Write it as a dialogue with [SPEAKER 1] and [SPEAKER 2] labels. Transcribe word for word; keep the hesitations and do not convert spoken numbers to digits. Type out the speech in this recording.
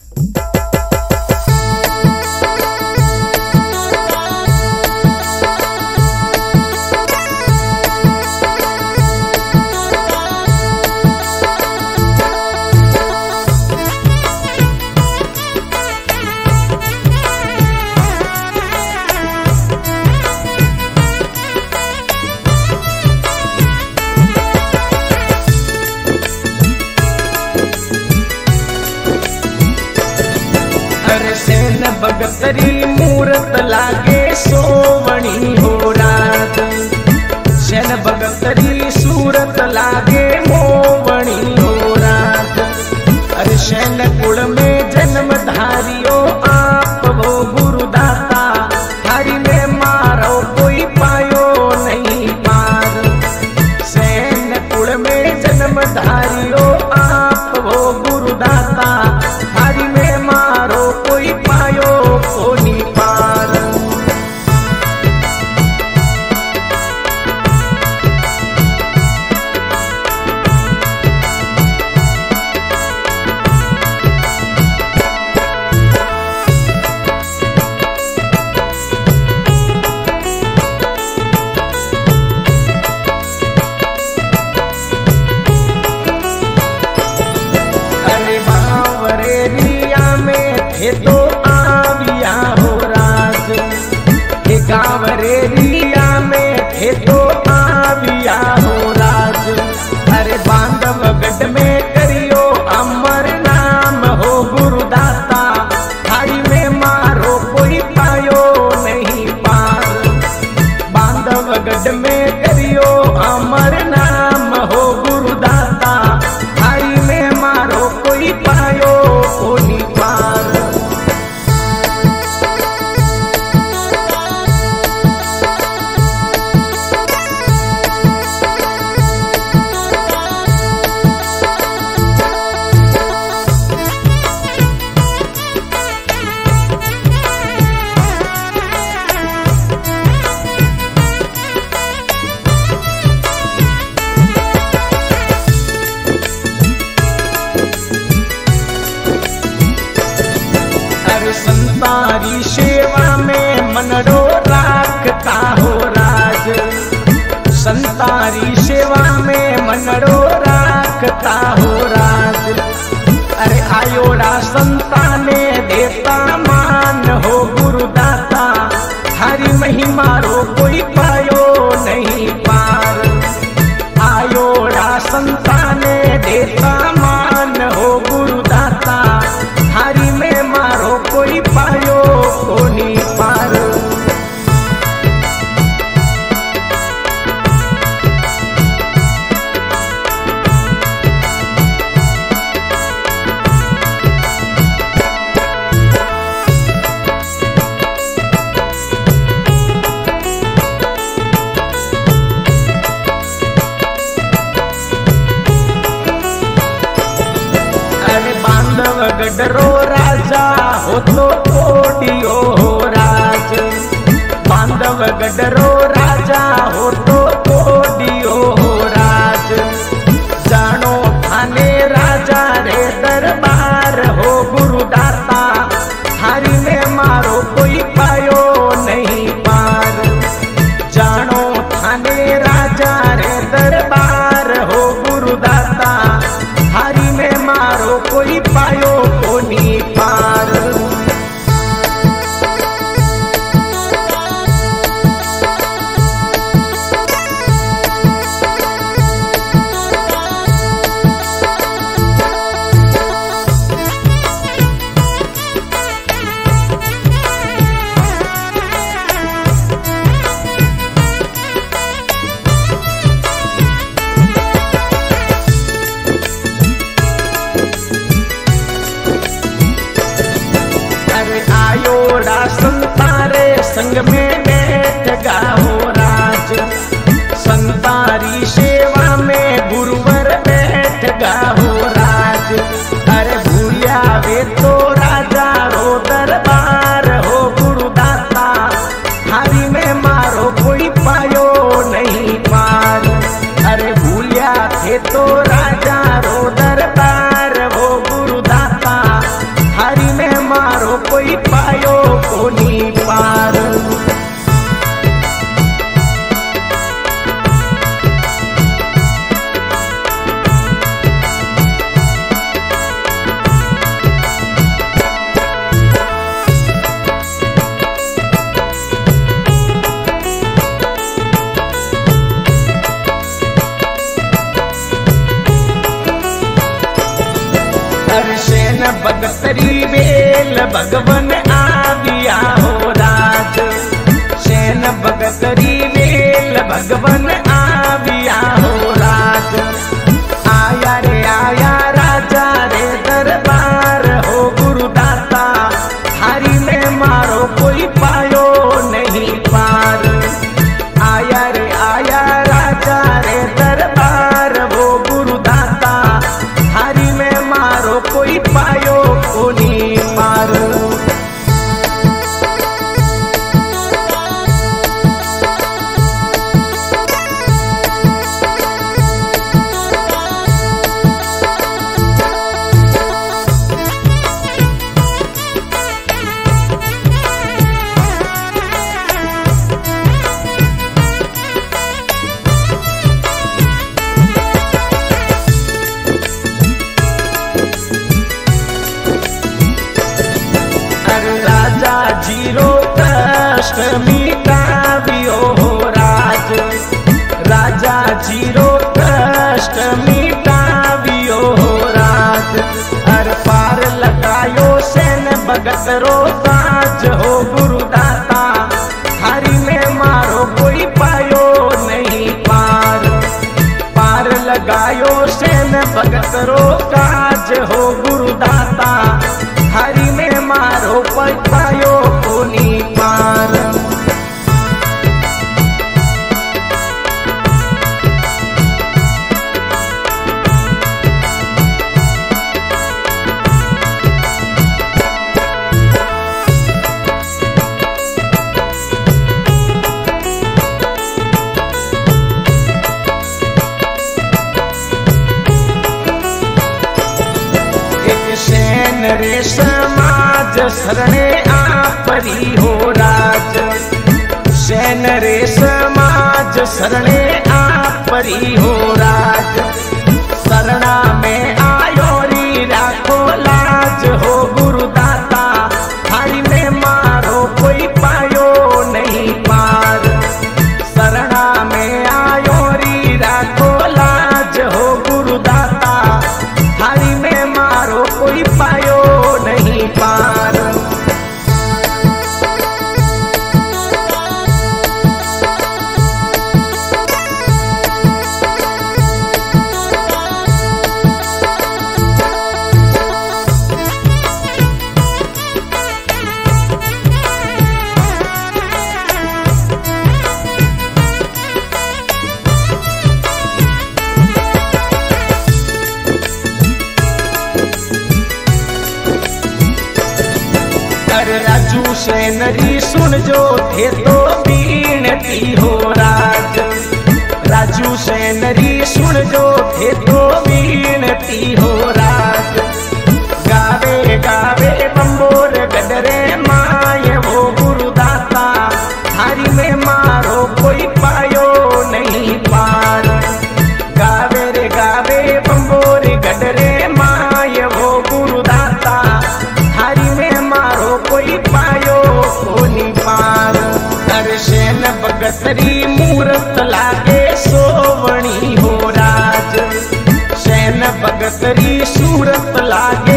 [SPEAKER 1] सेन भगतरी मूरत लागे सोवणी हो रात। सेन भगतरी सूरत लागे मोवणी हो रात। अरे सेन कुल में जन्म धारियो आप वो गुरुदाता। हरि में मारो कोई पायो नहीं पार। सेन कुल में जन्म धारियो आप वो गुरुदाता। हरि में मारो कोई पायो कोनी पार। अरे बावरेरिया में थे तो आविया हो राज। ये गावरेरिया में थे तो आविया हो राज। अरे बांधवगढ़ में करियो अमर नाम हो गुरुदाता। हरि में मारो कोई पायो नहीं पार। बांधवगढ़ में करियो अमर नाम हो गुरुदाता। हरि में मारो कोई पायो कोनी पार। संतारी सेवा में मनरो राखता हो राज। संतारी सेवा में मनरो राखता हो राज। अरे आयोड़ा संताने देता मान हो गुरुदाता। हरि महिमारो कोई पायो नहीं पार। आयोड़ा संताने देता मान हो गुरुदाता। हरि में मारो कोई पायो कोनी पार। अरे बांधवगढ़ राजा हो तो कोडियो हो राज। बांधवगढ़ राजा हो तो कोडियो हो राज। जानो थाने राजा रे दरबार हो गुरुदाता। हरि में मारो कोई पायो नहीं पार। जानो थाने राजा रे दरबार हो गुरुदाता। हरि में मारो कोई पायो कोनी पार। संतारे संग में बैठ गाओ राज। संतारी सेवा में गुरुवर बैठ गाओ राज। अरे भूया वे तो राजा रो दरबार हो गुरुदाता। हरि में मारो कोई पायो नहीं पार। अरे भूया थे तो राजा रो दरबार हो गुरुदाता। हरि भगतरी वेल भगवन आविया हो राज। सैन भगतरी वेल भगवन आविया हो राज। आया रे आया राजा रे दरबार हो गुरुदाता, थारी में मारो कोई पायो नहीं पार। आया रे आया राजा रे दरबार हो गुरुदाता, थारी में मारो कोई पायो कोनी पार। राजा जीरो कष्ट मिटावियो हो राज। राजा जीरो कष्ट मिटावियो हो राज। हर पार लगायो सैन भगत रो ताज हो गुरुदाता, थारी में मारो कोई पायो नहीं पार। पार लगायो सैन भगत रो काज हो गुरुदाता, थारी में मारो कोई पायो कोनी पार। सैन रे समाज शरणे आपरी हो राज। सैन रे समाज शरणे आपरी हो राज। शरणा में आयो री राखो लाज हो गुरुदाता, थारी में मारो कोई पायो नहीं पार। शरणा में आयो री राखो लाज हो गुरुदाता, थारी में मारो कोई पायो नहीं पार। राजू सैनरी सुन जो थे तो बीनती हो राज। राजू सैनरी सुन जो थे तो बीनती हो राज। गावे गावे बंबोर गडरे माय वो गुरुदाता, थारी में मारो कोई पायो नहीं पार। गावे रे गावे बंबोर गडरे माय वो गुरुदाता, थारी में मारो कोई पायो कोनी पार। दर्शन भगतरी मूरत लागे सोवणी हो राज। सैन भगतरी सूरत लागे